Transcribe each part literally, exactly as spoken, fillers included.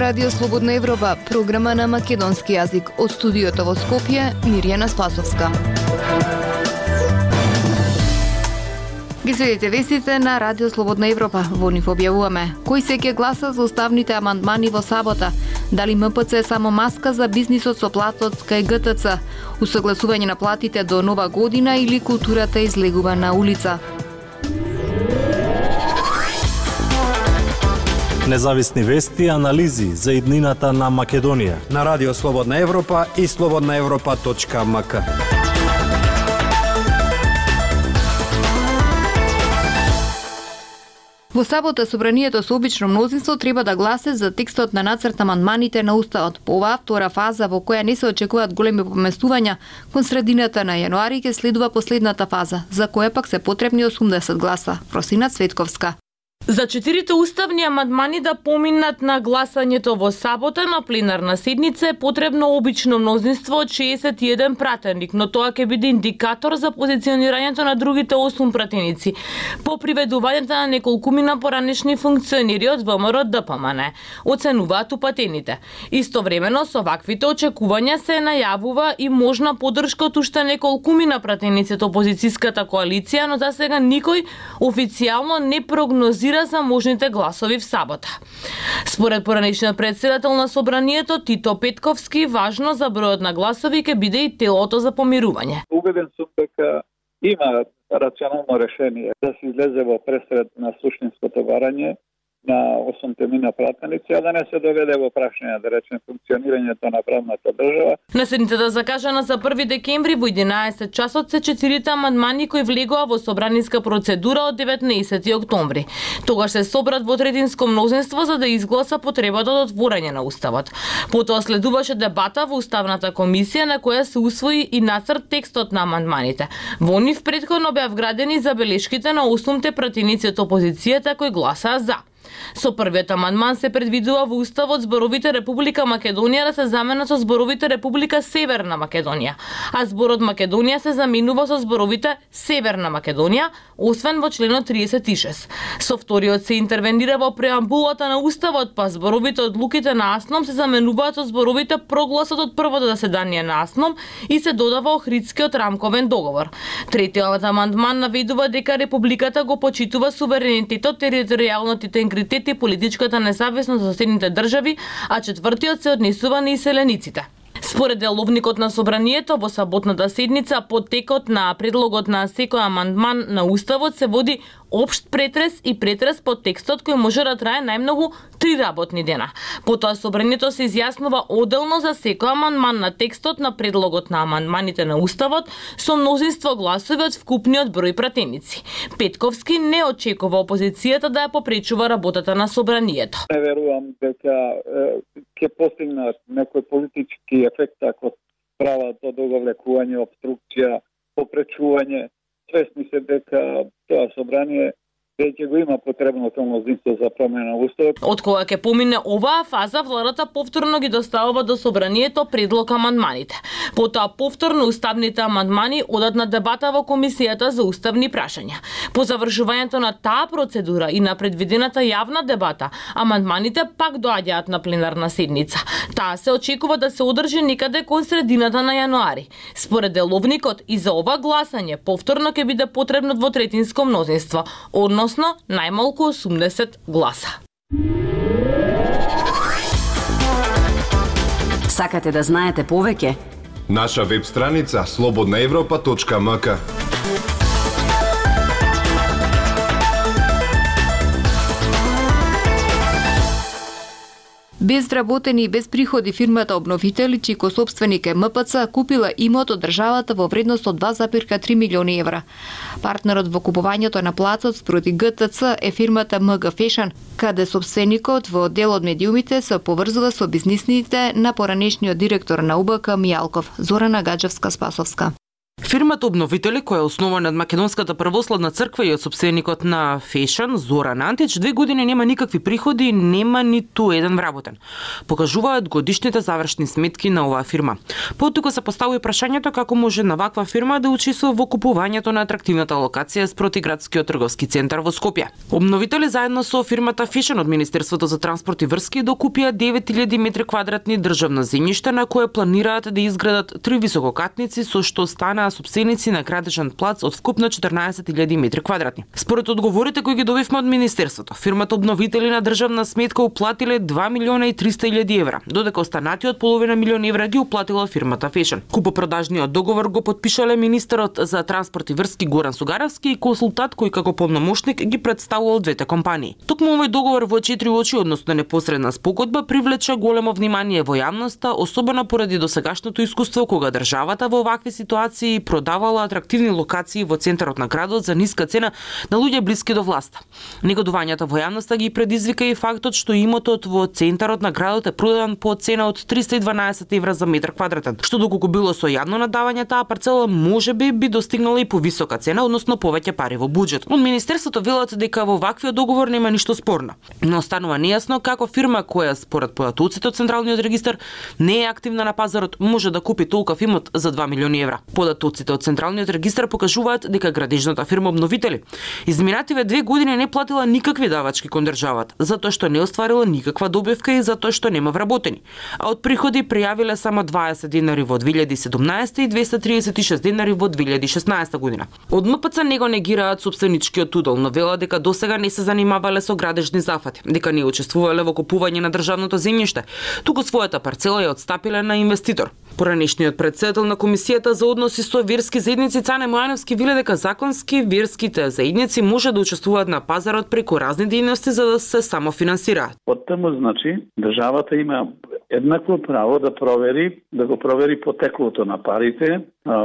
Радио Слободна Европа, програма на македонски јазик. Од студиото во Скопје, Мирјана Спасовска. Ги следите вестите на Радио Слободна Европа. Во нив објавуваме кој се ќе гласа за уставните амандмани во сабота, дали М П Ц е само маска за бизнисот со платот кај Г Т Ц, усогласување на платите до нова година или културата излегува на улица. Независни вести и анализи за иднината на Македонија на Радио Слободна Европа и слободна европа точка м к. Во сабота собранието со обично мнозинство треба да гласе за текстот на нацрт амандманите на Уставот. По оваа втора фаза во која не се очекуваат големи поместувања, кон средината на јануари ќе следува последната фаза, за која пак се потребни осумдесет гласа. Просина Цветковска. За четирите уставни амандмани да поминат на гласањето во сабота на пленарна седница е потребно обично мнозинство од шеесет и еден пратеник, но тоа ќе биде индикатор за позиционирањето на другите осум пратеници по приведувањето на неколкумина поранешни функционери од В М Р Д П М Н, оценуваат упатените. Истовремено со ваквите очекувања се најавува и можна поддршка од уште неколкумина пратеници од опозицијската коалиција, но за сега никој официјално не прогнозира за можните гласови в сабота. Според поранешниот председател на собранието Тито Петковски, важно за бројот на гласови ќе биде и телото за помирување. Убеден сум дека има рационално решение да се излезе во пресред на суштинското барање на осумте мина пратеници, а да не се доведе во прашање, да речем, функционирањето на правната држава. На седницата закажана за први декември во единаесет часот се четирите амандмани кои влегоа во собраниска процедура од деветнаесети октомври. Тогаш се собрат во третинско мнозинство за да изгласа потребата од отворање на Уставот. Потоа следуваше дебата во Уставната комисија на која се усвои и нацрт текстот на амандманите. Во нив претходно беа вградени забелешките на осумте пратеници од опозицијата кои гласаа за. Со првиот амандман се предвидува во Уставот зборовите Република Македонија да се заменат со зборовите Република Северна Македонија, а зборот Македонија се заменува со зборовите Северна Македонија, освен во членот триесет и шест. Со вториот се интервенира во преамбулата на Уставот, па зборовите одлуките на АСНОМ се заменуваат со зборовите прогласот од првото заседание на АСНОМ и се додава Охридскиот рамковен договор. Третиот амандман наведува дека Републиката го почитува суверенитетот, територијалниот интегритет и политичката независност за соседните држави, а четвртиот се однесува на иселениците. Според деловникот на собранието, во саботната седница по текот на предлогот на секој амандман на Уставот се води општ претрес и претрес по текстот кој може да трае најмногу три работни дена. Потоа собранието се изјаснува одделно за секој амандман на текстот на предлогот на амандманите на Уставот со мнозинство гласови од вкупниот број пратеници. Петковски не очекува опозицијата да ја попречува работата на собранието. Не верувам дека ќе постигнат некој политички ефект ако прават одоговлекување, обструкција, попречување. Свесни се дека тоа собрание веќе го има потребното мнозинство за промена на Уставот. Од кога ќе помине оваа фаза, владата повторно ги доставува до собранието предлог амандманите. Потоа повторно уставните амандмани одат на дебата во Комисијата за уставни прашања. По завршувањето на таа процедура и на предвидената јавна дебата, амандманите пак доаѓаат на пленарна седница. Таа се очекува да се одржи некаде кон средината на јануари. Според деловникот и за ова гласање повторно ќе биде потребно двотретинско мнозинство, односно најмалку осумдесет гласа. Сакате да знаете повеќе? Наша веб страница слободна европа точка м к. Без вработени и без приходи фирмата Обновители, чико собственик е М П Ц, купила имот од државата во вредност од два запирка три милиони евра. Партнерот во купувањето на плацот спроти Г Т Ц е фирмата М Г Фешн, каде собственикот во дел од медиумите се поврзува со бизнисните на поранешниот директор на У Б К Мијалков, Зорана Гаджевска-Спасовска. Фирмата Обновители, која е основана од Македонската православна црква и од сопственикот на Фешн, Зоран Антич, две години нема никакви приходи и нема ниту еден вработен. Покажуваат годишните завршни сметки на оваа фирма. Потука се поставува прашањето како може на ваква фирма да учествува во купувањето на атрактивната локација спроти градскиот трговски центар во Скопје. Обновители заедно со фирмата Фешн од Министерството за транспорт и врски докупија девет илјади метри квадратни државно земјиште на кое планираат да изградат три висококатници со што станаа сопственици на градежен плац од вкупно четрнаесет илјади метри квадратни. Според одговорите кои ги добивме од Министерството, фирмата Обновители на државна сметка уплатиле два милиона и триста илјади евра, додека останатиот половина милион евра ги уплатила фирмата Фешн. Купопродажниот договор го потпишале министерот за транспорт и врски Горан Сугаровски и консултант кој како полномошник ги представувал двете компании. Токму овој договор во четири очи, односно непосредна спогодба, привлече големо внимание во јавноста, особено поради досегашното искуство кога државата во овакви ситуации продавала атрактивни локации во центарот на градот за ниска цена на луѓе блиски до власта. Негодувањето во јавноста ги предизвика и фактот што имотот во центарот на градот е продан по цена од триста и дванаесет евра за метар квадратен, што доколку било со јавно надавање таа парцела можеби би достигнала и повисока цена, односно повеќе пари во буџет. Од Министерството велат дека во ваквиот договор нема ништо спорно, но останува нејасно како фирма која според податоците од Централниот регистар не е активна на пазарот може да купи толков имот за два милиони евра. Податоците од Централниот регистар покажуваат дека градежната фирма Обновители изминативе две години не платила никакви давачки кон државата, затоа што не остварила никаква добивка и затоа што нема вработени. А од приходи пријавиле само дваесет денари во две илјади и седумнаесета и двеста триесет и шест денари во две илјади и шеснаесета година. Од М П Ц него негираат сопственичкиот удел, но велат дека досега не се занимавале со градежни зафати, дека не учествувале во купување на државното земјиште, туку својата парцела ја отстапиле на инвеститор. Поранешниот председател на Комисијата за односи со верски заедници Цане Мојановски веле дека законски верските заедници може да учествуваат на пазарот преку разни дејности за да се самофинансираат. Од таму значи државата има еднакво право да провери, да го провери потеклото на парите,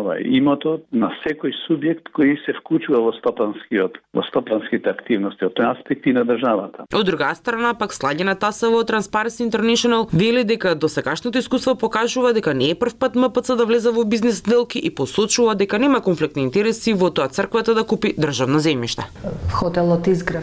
имотот на секој субјект кој се вклучува во стопанскиот, во стопанските активности од тој аспект и на државата. Од друга страна, пак Слагена Тасова од Transparency International вели дека досегашното искуство покажува дека не е прв пат М П Ц да влезе во бизнес делки и посочува дека нема конфликт на интереси во тоа црквата да купи државно земјиште. Хотелот Изгрев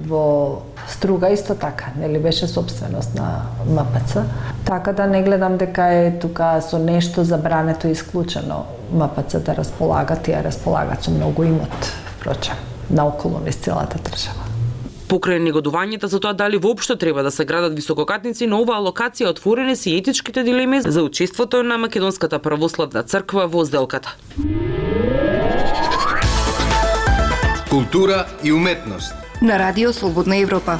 во Струга исто така, нели беше собственост на М П Ц. Така да не гледам дека е тука со нешто забрането и исклучено М П Ц да располага, тие располагат со многу имот, впрочем, наоколу низ целата држава. Покрај негодувањето за тоа дали воопшто треба да се градат висококатници, на оваа локација отворени се етичките дилеми за учеството на Македонската православна црква во сделката. Култура и уметност на Радио Слободна Европа.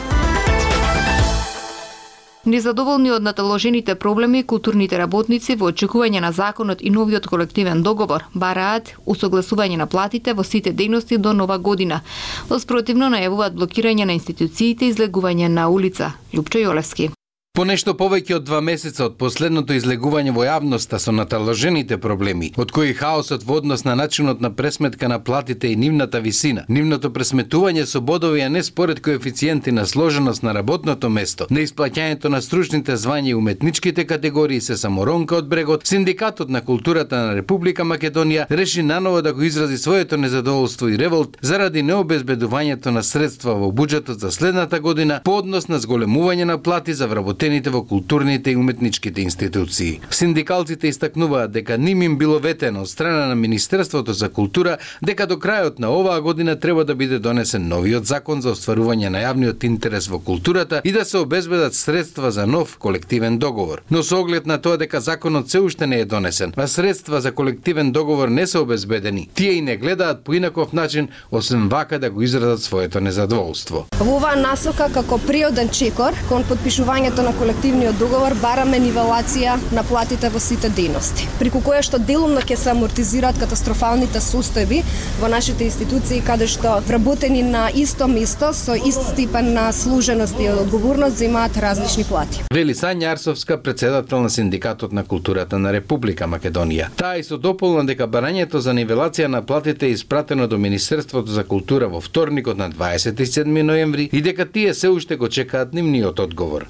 Незадоволни од наталожените проблеми, културните работници во очекување на законот и новиот колективен договор бараат усогласување на платите во сите дејности до нова година. Воспротивно најавуваат блокирање на институциите и излегување на улица. Лупчо Јолевски. По нешто повеќе од два месеца од последното излегување во јавноста со наталожените проблеми, од кои хаосот во однос на начинот на пресметка на платите и нивната висина, нивното пресметување со бодови, а не според коефициенти на сложеност на работното место, на исплаќањето на стручните звања и уметничките категории се саморонка од брегот, Синдикатот на културата на Република Македонија реши наново да го изрази своето незадоволство и револт заради необезбедувањето на средства во буџетот за следната година по однос на зголемување на плати за вработените во културните и уметничките институции. Синдикалците истакнуваат дека ним им било ветено од страна на Министерството за култура дека до крајот на оваа година треба да биде донесен новиот закон за остварување на јавниот интерес во културата и да се обезбедат средства за нов колективен договор. Но со оглед на тоа дека законот се уште не е донесен, а средства за колективен договор не се обезбедени, тие и не гледаат по инаков начин освен вака да го изразат своето незадоволство. Во оваа насока како приоден чекор кон подпишувањето на колективниот договор бараме нивелација на платите во сите дејности, преку која што делумно ќе се амортизираат катастрофалните состојби во нашите институции каде што вработени на исто место со ист степен на служеност и одговорност земаат различни плати. Вели Сања Арсовска, председател на Синдикатот на културата на Република Македонија. Таа и со дополна дека барањето за нивелација на платите е испратено до Министерството за култура во вторникот на дваесет и седми ноември и дека тие се уште го чекаат нивниот одговор. Згоре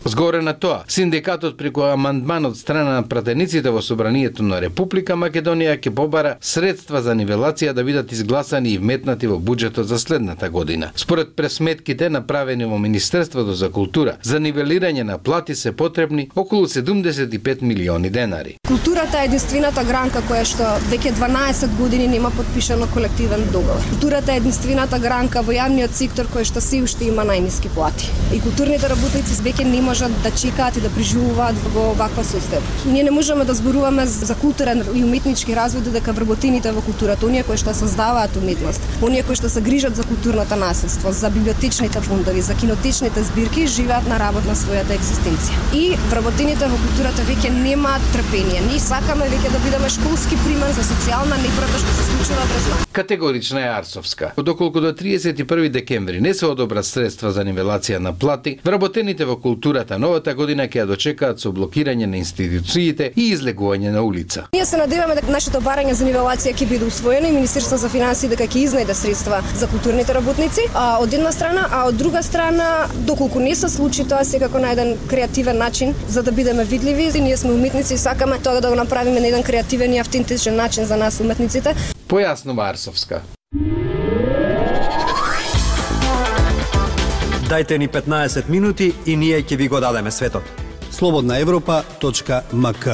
на тоа, синдикатот преку амандман од страна на пратениците во Собранието на Република Македонија ќе побара средства за нивелација да бидат изгласани и вметнати во буџетот за следната година. Според пресметките направени во Министерството за култура, за нивелирање на плати се потребни околу седумдесет и пет милиони денари. Културата е единствената гранка која што веќе дванаесет години нема подпишано колективен договор. Културата е единствената гранка во јавниот сектор која што се уште има најниски плати. И културните работници веќе не можат да чекаат и да преживуваат во ваква состојба. Ние не можеме да зборуваме за културен и уметнички развој додека вработените во културата, оние кои што создаваат уметност, оние кои што се грижат за културната наследство, за библиотечните фондови, за кинотечните збирки, живеат на работ на својата екзистенција. И вработените во културата веќе немаат трпение. Ние сакаме веќе да бидеме школски пример за социјална неправда што се случува врз нас. Категорична е Арсовска. Доколку до триесет и први декември не се одобрат средства за нивелација на плати, вработените во културата новата година ќе ја дочекаат со блокирање на институциите и излегување на улица. Ние се надеваме дека нашето барање за нивелација ќе биде усвоено и Министерство за финансии дека ќе изнајде средства за културните работници, а од една страна, а од друга страна, доколку не се случи тоа секако на еден креативен начин за да бидеме видливи, и ние сме уметници и сакаме тоа да го направиме на еден креативен и автентичен начин за нас уметниците. Појаснува Арсовска. Дајте ни петнаесет минути и ние ќе ви го дадеме светот. слободна европа точка ем ка.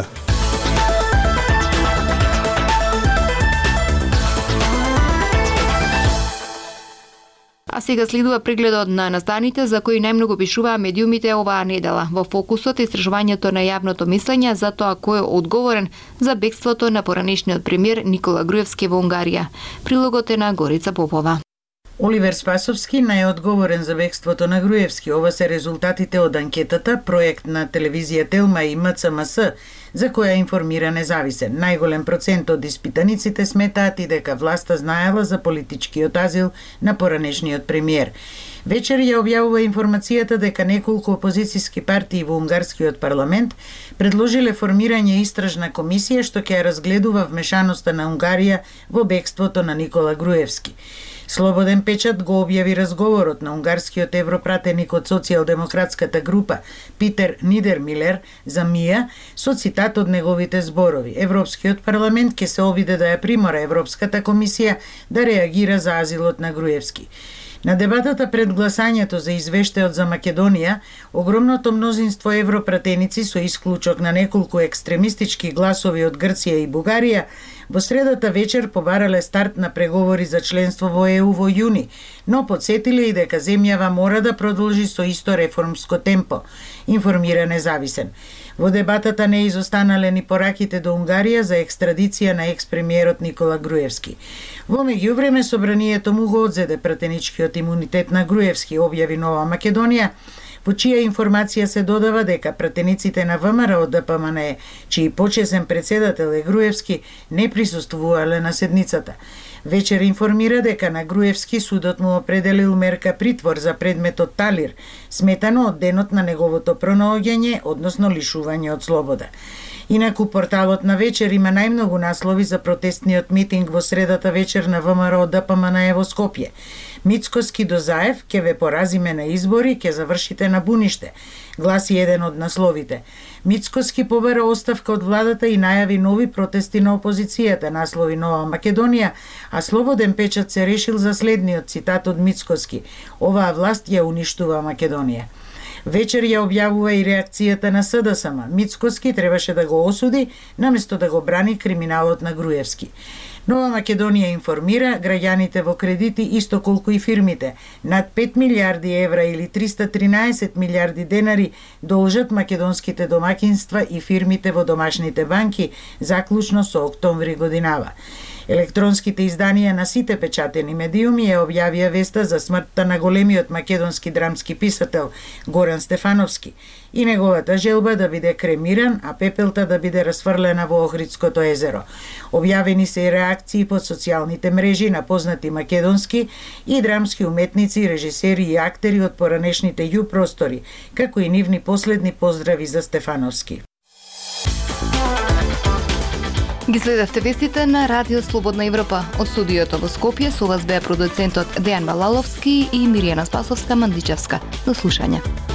А сега следува прегледот на настаните за кои најмногу пишуваа медиумите оваа недела. Во фокусот истражувањето на јавното мислење за тоа кој е одговорен за бегството на поранешниот премиер Никола Груевски во Унгарија. Прилогот е на Горица Попова. Оливер Спасовски најодговорен за бегството на Груевски. Ова се резултатите од анкетата, проект на телевизија Телма и М Ц М С, за која информира независен. Најголем процент од испитаниците сметаат и дека власта знаела за политичкиот азил на поранешниот премиер. Вечер ја објавува информацијата дека неколку опозицијски партии во унгарскиот парламент предложиле формирање истражна комисија што ќе разгледува вмешаноста на Унгарија во бегството на Никола Груевски. Слободен печат го објави разговорот на унгарскиот европратеник од социјалдемократската група Питер Нидермилер за МИА со цитат од неговите зборови. Европскиот парламент ќе се обиде да ја примора Европската комисија да реагира за азилот на Груевски. На дебатата пред гласањето за извештајот за Македонија, огромното мнозинство европратеници со исклучок на неколку екстремистички гласови од Грција и Бугарија во средата вечер побарале старт на преговори за членство во Е У во јуни, но подсетиле и дека земјава мора да продолжи со исто реформско темпо, информира независен. Во дебатата не изостанале ни пораките до Унгарија за екстрадиција на екс-премиерот Никола Груевски. Во меѓувреме собранието му го одзеде пратеничкиот имунитет на Груевски, објави Нова Македонија, во чија информација се додава дека пратениците на В М Р од Д П М Н Е, чиј почесен председател е Груевски, не присуствувале на седницата. Вечер информира дека на Груевски судот му определил мерка притвор за предметот талир, сметано од денот на неговото пронаоѓање, односно лишување од слобода. Инаку порталот на Вечер има најмногу наслови за протестниот митинг во средата вечер на В М Р од Д П М Н Е во Скопје. Мицкоски до Заев, ке ве поразиме на избори, ке завршите на буниште, гласи еден од насловите. Мицкоски побара оставка од владата и најави нови протести на опозицијата, наслови Нова Македонија, а Слободен печат се решил за следниот цитат од Мицкоски: оваа власт ја уништува Македонија. Вечер ја објавува и реакцијата на С Д С М. Мицкоски требаше да го осуди, наместо да го брани криминалот на Груевски. Нова Македонија информира граѓаните во кредити исто колку и фирмите. Над пет милиарди евра или триста и тринаесет милиарди денари должат македонските домакинства и фирмите во домашните банки, заклучно со октомври годинава. Електронските изданија на сите печатени медиуми ја објавија веста за смртта на големиот македонски драмски писател Горан Стефановски и неговата желба да биде кремиран, а пепелта да биде расфрлена во Охридското езеро. Објавени се и реакции по социјалните мрежи на познати македонски и драмски уметници, режисери и актери од поранешните ју простори, како и нивни последни поздрави за Стефановски. Ги следевте вестите на Радио Слободна Европа. Од студиото во Скопје со вас беа продуцентот Дејан Балаловски и Миријана Спасовска-Мандичевска. До слушање.